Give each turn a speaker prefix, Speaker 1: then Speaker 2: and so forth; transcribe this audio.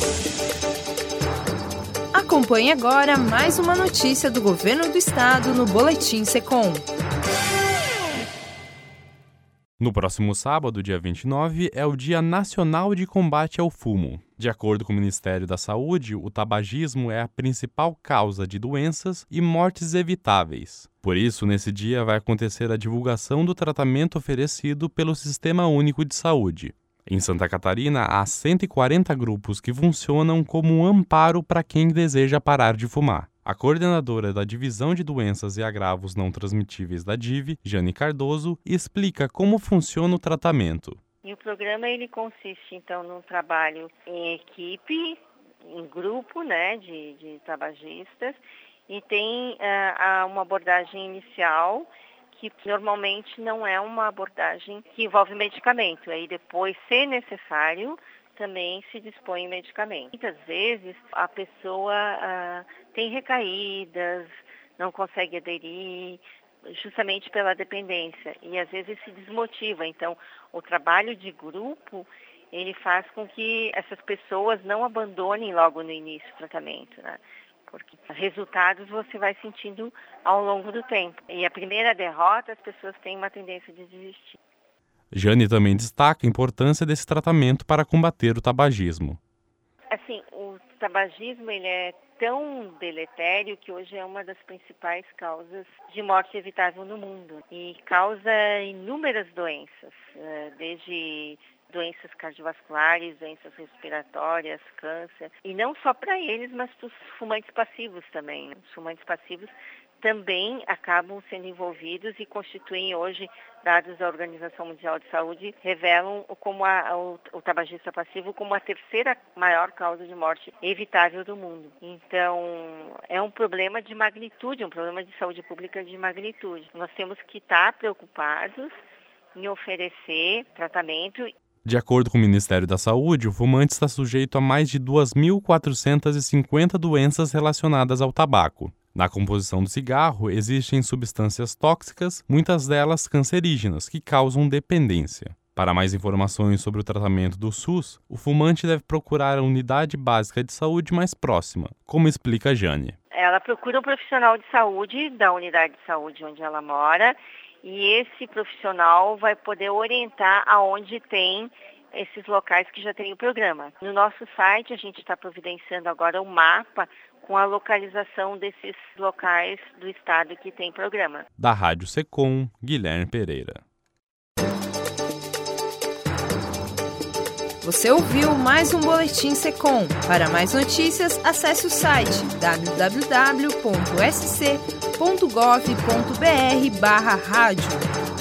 Speaker 1: Acompanhe agora mais uma notícia do Governo do Estado no Boletim Secom.
Speaker 2: No próximo sábado, dia 29, é o Dia Nacional de Combate ao Fumo. De acordo com o Ministério da Saúde, o tabagismo é a principal causa de doenças e mortes evitáveis. Por isso, nesse dia vai acontecer a divulgação do tratamento oferecido pelo Sistema Único de Saúde. Em Santa Catarina, há 140 grupos que funcionam como um amparo para quem deseja parar de fumar. A coordenadora da Divisão de Doenças e Agravos Não Transmitíveis da DIV, Jane Cardoso, explica como funciona o tratamento.
Speaker 3: E o programa ele consiste, então, num trabalho em equipe, em grupo, de tabagistas, e tem uma abordagem inicial, que normalmente não é uma abordagem que envolve medicamento. Aí depois, se necessário, também se dispõe medicamento. Muitas vezes a pessoa tem recaídas, não consegue aderir, justamente pela dependência, e às vezes se desmotiva. Então, o trabalho de grupo, ele faz com que essas pessoas não abandonem logo no início do tratamento, porque resultados você vai sentindo ao longo do tempo. E a primeira derrota, as pessoas têm uma tendência de desistir.
Speaker 2: Jane também destaca a importância desse tratamento para combater o tabagismo.
Speaker 3: Assim, o tabagismo ele é tão deletério que hoje é uma das principais causas de morte evitável no mundo e causa inúmeras doenças, desde doenças cardiovasculares, doenças respiratórias, câncer, e não só para eles, mas para os fumantes passivos também. Os fumantes passivos também acabam sendo envolvidos e constituem hoje, dados da Organização Mundial de Saúde, revelam como o tabagista passivo como a terceira maior causa de morte evitável do mundo. Então, é um problema de magnitude, um problema de saúde pública de magnitude. Nós temos que estar preocupados em oferecer tratamento.
Speaker 2: De acordo com o Ministério da Saúde, o fumante está sujeito a mais de 2.450 doenças relacionadas ao tabaco. Na composição do cigarro, existem substâncias tóxicas, muitas delas cancerígenas, que causam dependência. Para mais informações sobre o tratamento do SUS, o fumante deve procurar a unidade básica de saúde mais próxima, como explica a Jane.
Speaker 3: Ela procura um profissional de saúde da unidade de saúde onde ela mora, e esse profissional vai poder orientar aonde tem esses locais que já tem o programa. No nosso site, a gente está providenciando agora um mapa com a localização desses locais do estado que tem programa.
Speaker 2: Da Rádio Secom, Guilherme Pereira.
Speaker 1: Você ouviu mais um Boletim Secom. Para mais notícias, acesse o site www.sc.gov.br/rádio.